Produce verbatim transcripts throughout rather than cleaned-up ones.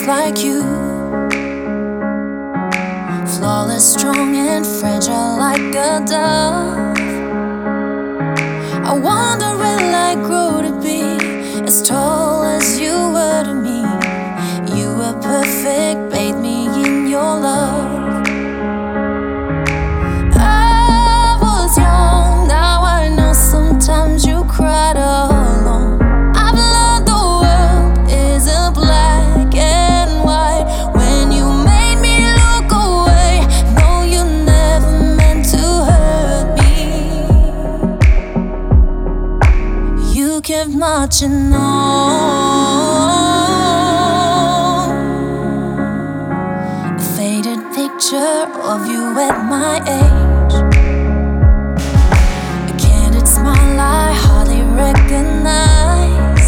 just like you. Flawless, strong and fragile like a dove. I wonder will I grow to be as tall as you were to me. You were perfect, bathed me in your love. I was young, now I know sometimes you cried alone. I've learned the world isn't black and white. When you made me look away, no, you never meant to hurt me. You kept marching on, a faded picture of you at my age, a candid smile I hardly recognize.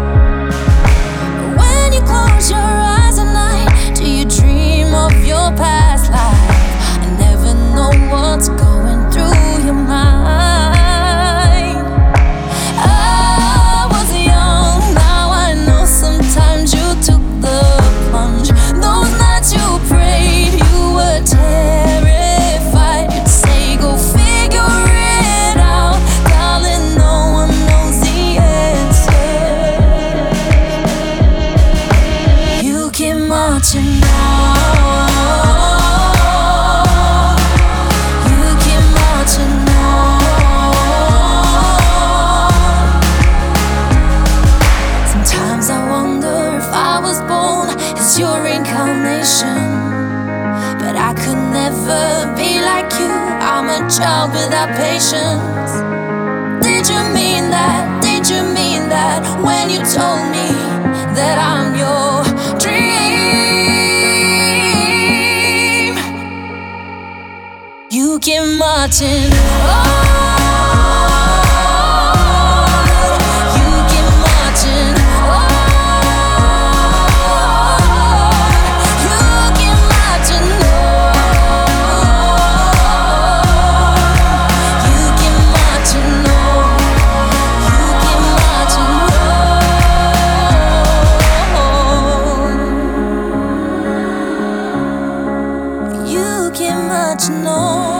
When you close your eyes at night, do you dream of your past life? I never know what's going through your mind. I was young, now I know sometimes you took the plunge. Those nights you prayed, you were terrified. You'd say, go figure it out, darling, no one knows the answer. You keep marching on. You keep marching on. Sometimes I wonder if I was born as your reincarnation, but I could never be like you. I'm a child without patience. Did you mean that? Did you mean that when you told me that I'm your dream? You keep marching on. You keep marching on. You keep marching on. You keep marching on. You keep marching on. You keep marching on.